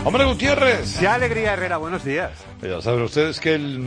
Hombre Gutiérrez. ¡Qué alegría, Herrera! Buenos días. Ya saben ustedes que el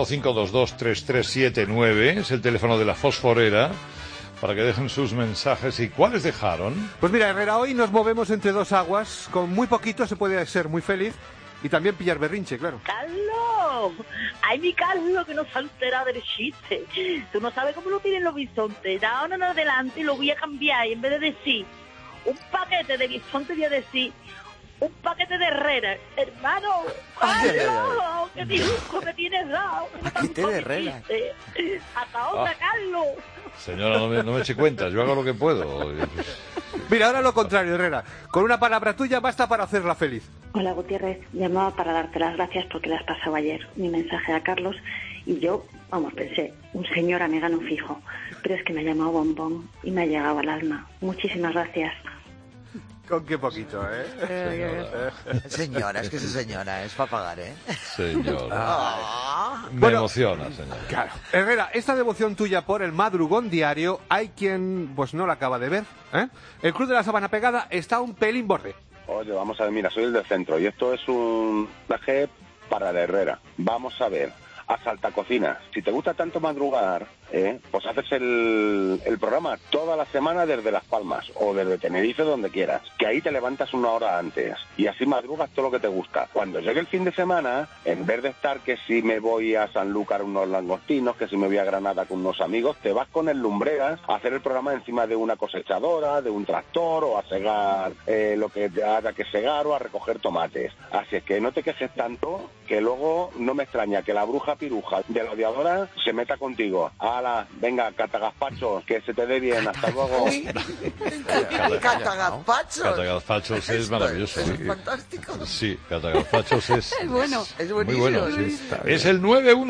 915223377 es el teléfono de la Fosforera para que dejen sus mensajes. ¿Y cuáles dejaron? Pues mira, Herrera, hoy nos movemos entre dos aguas. Con muy poquito se puede ser muy feliz y también pillar berrinche, claro. ¡Carlos! ¡Ay, mi Carlos, que no se ha enterado del chiste! Tú no sabes cómo lo tienen los bisontes. Da uno en adelante y lo voy a cambiar. Y en vez de decir un paquete de bisontes, voy a decir un paquete de Herrera. Hermano, Carlos, que dibujo que tienes dado. Paquete de Herrera. Hasta otra, Carlos. Señora, no me eche cuentas, yo hago lo que puedo. Mira, ahora lo contrario, Herrera. Con una palabra tuya basta para hacerla feliz. Hola, Gutiérrez. Llamaba para darte las gracias porque le has pasado ayer mi mensaje a Carlos y yo, pensé, un señor amigano fijo, pero es que me ha llamado bombón y me ha llegado al alma. Muchísimas gracias. Con qué poquito, Señora, es que esa señora es para pagar, Señora. Me emociona, señora. Claro. Herrera, esta devoción tuya por el madrugón diario, hay quien pues no la acaba de ver, ¿eh? El Club de la Sabana Pegada está un pelín borde. Oye, vamos a ver, mira, soy el del centro y esto es un viaje para la Herrera. Vamos a ver, a Saltacocinas. Si te gusta tanto madrugar, pues haces el programa toda la semana desde Las Palmas o desde Tenerife, donde quieras, que ahí te levantas una hora antes y así madrugas todo lo que te gusta. Cuando llegue el fin de semana, en vez de estar que si me voy a Sanlúcar unos langostinos, que si me voy a Granada con unos amigos, te vas con el Lumbreras a hacer el programa encima de una cosechadora, de un tractor o a segar lo que haya que segar o a recoger tomates. Así es que no te quejes tanto, que luego no me extraña que la bruja piruja de la odiadora se meta contigo. ¡Hala! Venga, catagazpachos, que se te dé bien, hasta luego. ¿Catagazpachos? Catagazpachos es maravilloso. Es fantástico. Sí, catagazpachos es... Es bueno. Es muy buenísimo. bueno, sí. Es el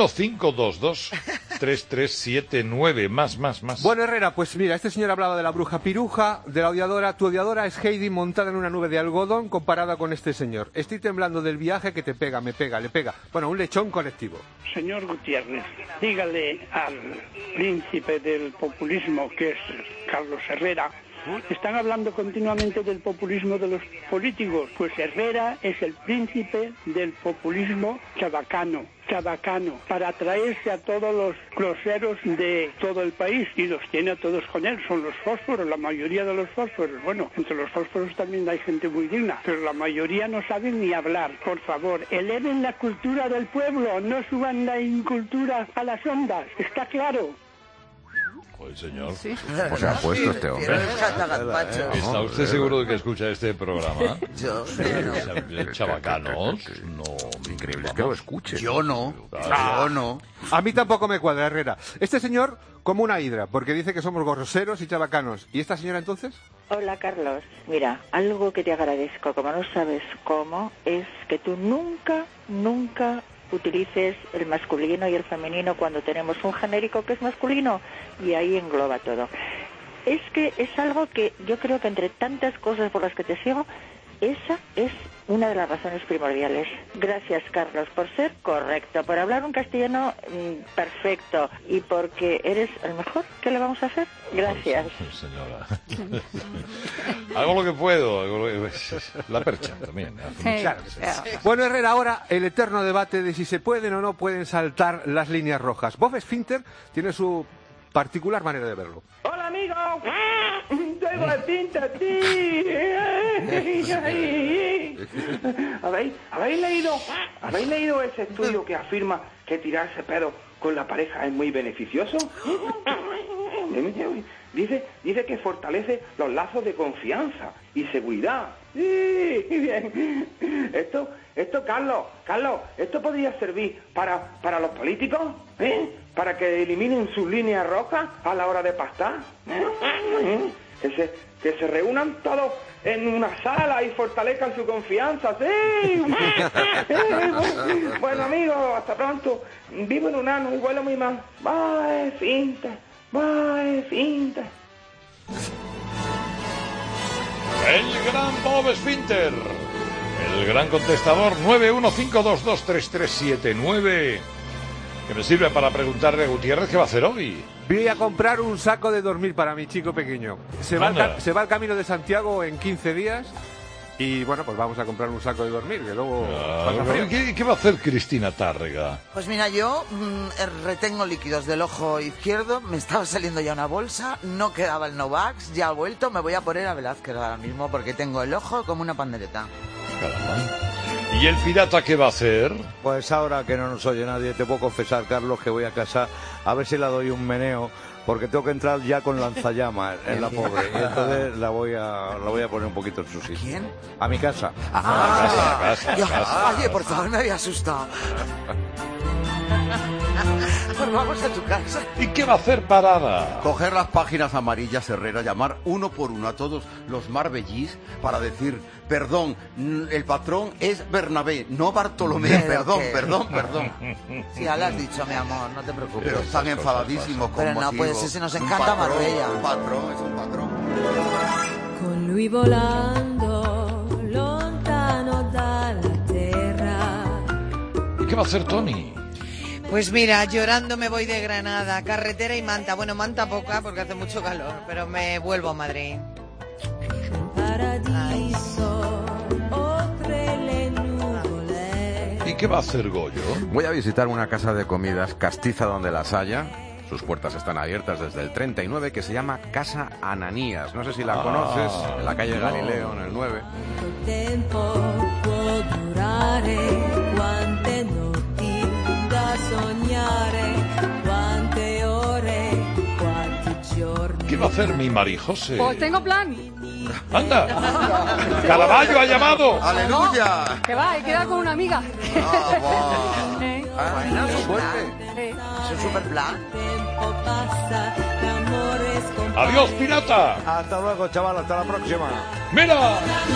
915223377 más. Bueno, Herrera, pues mira, este señor hablaba de la bruja piruja, de la odiadora. Tu odiadora es Heidi montada en una nube de algodón comparada con este señor. Estoy temblando del viaje que te pega, le pega. Bueno, un lechón colectivo. Señor Gutiérrez, dígale al príncipe del populismo, que es Carlos Herrera. Están hablando continuamente del populismo de los políticos. Pues Herrera es el príncipe del populismo chabacano, para atraerse a todos los groseros de todo el país, y los tiene a todos con él. Son los fósforos, la mayoría de los fósforos. Bueno, entre los fósforos también hay gente muy digna, pero la mayoría no saben ni hablar. Por favor, eleven la cultura del pueblo, no suban la incultura a las ondas. ¿Está claro? Pues señor. Sí. Pues se ha puesto este hombre. ¿Está usted seguro de que escucha este programa? Yo Chavacanos, no. Increíble es que lo escuche. no. Yo no. A mí tampoco me cuadra, Herrera. Este señor como una hidra, porque dice que somos groseros y chabacanos. ¿Y esta señora entonces? Hola, Carlos. Mira, algo que te agradezco, como no sabes cómo, es que tú nunca utilices el masculino y el femenino cuando tenemos un genérico que es masculino y ahí engloba todo. Es que es algo que yo creo que entre tantas cosas por las que te sigo, esa es una de las razones primordiales. Gracias, Carlos, por ser correcto, por hablar un castellano perfecto y porque eres el mejor. ¿Qué le vamos a hacer? Gracias. Señora. Hago lo que puedo. La percha también. Claro. Bueno, Herrera, ahora el eterno debate de si se pueden o no pueden saltar las líneas rojas. Bob Esfínter tiene su particular manera de verlo. Hola, amigo. Tengo el tinta a ti. ¿Habéis leído ese estudio que afirma que tirarse pedo con la pareja es muy beneficioso? Dice que fortalece los lazos de confianza y seguridad. Sí, bien. Esto, Carlos, esto podría servir para los políticos, para que eliminen sus líneas rojas a la hora de pastar. Que se reúnan todos en una sala y fortalezcan su confianza, sí. Bueno, amigos, hasta pronto. Vivo en un ano y vuelo muy mal. Bye, finta. El gran Bob Esfínter, el gran contestador 915223379, que me sirve para preguntarle a Gutiérrez qué va a hacer hoy. Voy a comprar un saco de dormir para mi chico pequeño. Se va al camino de Santiago en 15 días Y bueno, pues vamos a comprar un saco de dormir, que luego pasa frío. ¿Qué va a hacer Cristina Tárrega? Pues mira, yo retengo líquidos del ojo izquierdo, me estaba saliendo ya una bolsa, no quedaba el Novax, ya ha vuelto, me voy a poner a Velázquez ahora mismo porque tengo el ojo como una pandereta. Caramba. ¿Y el pirata qué va a hacer? Pues ahora que no nos oye nadie, te puedo confesar, Carlos, que voy a casa a ver si la doy un meneo, porque tengo que entrar ya con lanzallamas en la pobre. Y entonces la voy a poner un poquito en su sitio. ¿Quién? A mi casa. A casa. Oye, por favor, me había asustado. Pues vamos a tu casa. ¿Y qué va a hacer Parada? Coger las páginas amarillas, Herrera, llamar uno por uno a todos los marbellís para decir, perdón, el patrón es Bernabé, no Bartolomé, perdón. Sí, ya lo has dicho, mi amor, no te preocupes. Pero están enfadadísimos con Pero no motivo. puede ser, si nos encanta Marbella. Un patrón, es un patrón. Con lui volando lontano dalla terra. ¿Y qué va a hacer Tony? Pues mira, llorando me voy de Granada, carretera y manta. Bueno, manta poca porque hace mucho calor, pero me vuelvo a Madrid. ¿Y qué va a hacer Goyo? Voy a visitar una casa de comidas castiza donde las haya. Sus puertas están abiertas desde el 39, que se llama Casa Ananías. No sé si la conoces, en la calle Galileo, en el 9. ¿Qué va a hacer mi Marijose? Pues tengo plan. ¡Anda! ¡Caravaggio ha llamado! ¡Aleluya! Que va, he quedado con una amiga. Bueno, suerte. Es un super plan. ¡Adiós, pirata! Hasta luego, chaval, hasta la próxima. ¡Mira!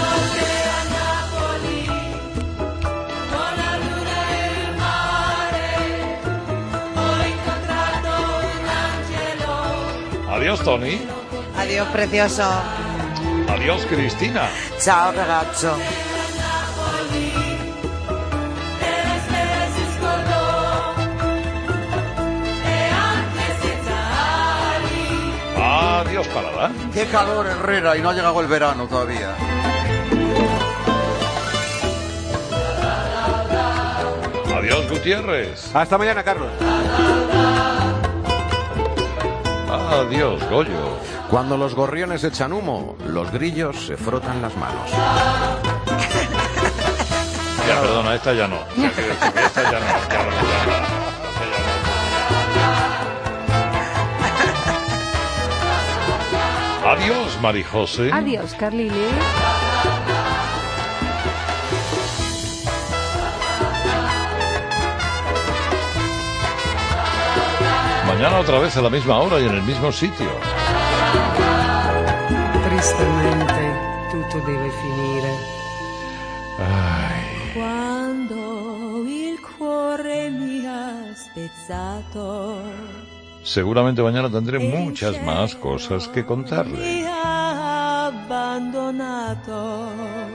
Adiós, Tony. Adiós, precioso. Adiós, Cristina. Ciao, ragazzo. Adiós, Parada. ¡Qué calor, Herrera! Y no ha llegado el verano todavía. Adiós, Gutiérrez. Hasta mañana, Carlos. Adiós, Goyo. Cuando los gorriones echan humo, los grillos se frotan las manos. Ya, perdona, esta ya no. Esta ya no. Adiós, Marijose. Adiós, Carlili. Mañana otra vez a la misma hora y en el mismo sitio. Tristemente, tutto deve finire. Ay. Quando il cuore mi ha spezzato. Seguramente mañana tendré muchas más cosas que contarle. Mi ha abbandonato.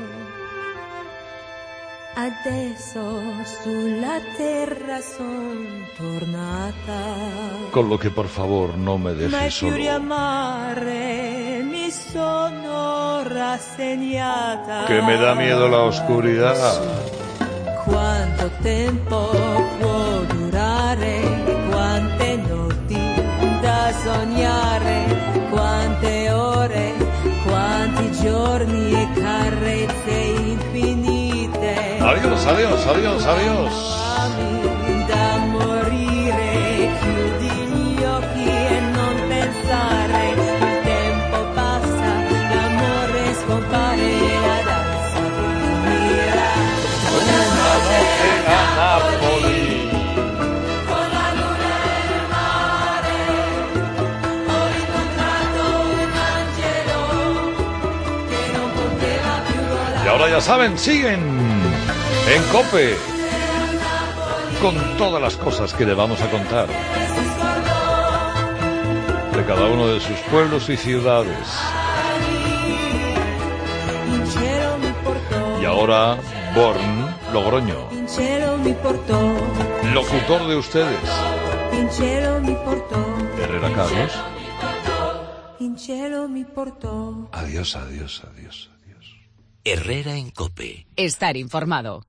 Adesso sulla terra son tornata. Con lo que por favor no me Ma dejes più solo. riamare mi sono rassegnata. Que me da miedo la oscuridad. Quanto tempo può durare? Quante notti da sognare? Quante ore? Quanti giorni e carezze infinite? Adiós, adiós, adiós, adiós. Da morire, chiudi gli occhi e non pensare. Il tempo passa, l'amore scompare e la danza finirà. Una notte a Napoli, con la luna e il mare, ho incontrato un angelo che non poteva più volare. Y ahora ya saben, siguen en COPE con todas las cosas que le vamos a contar de cada uno de sus pueblos y ciudades. Y ahora Born, Logroño, In cielo mi portò, locutor de ustedes, in cielo mi portò, Herrera Carlos. in cielo mi portò. Adiós, adiós, adiós, adiós. Herrera en COPE. Estar informado.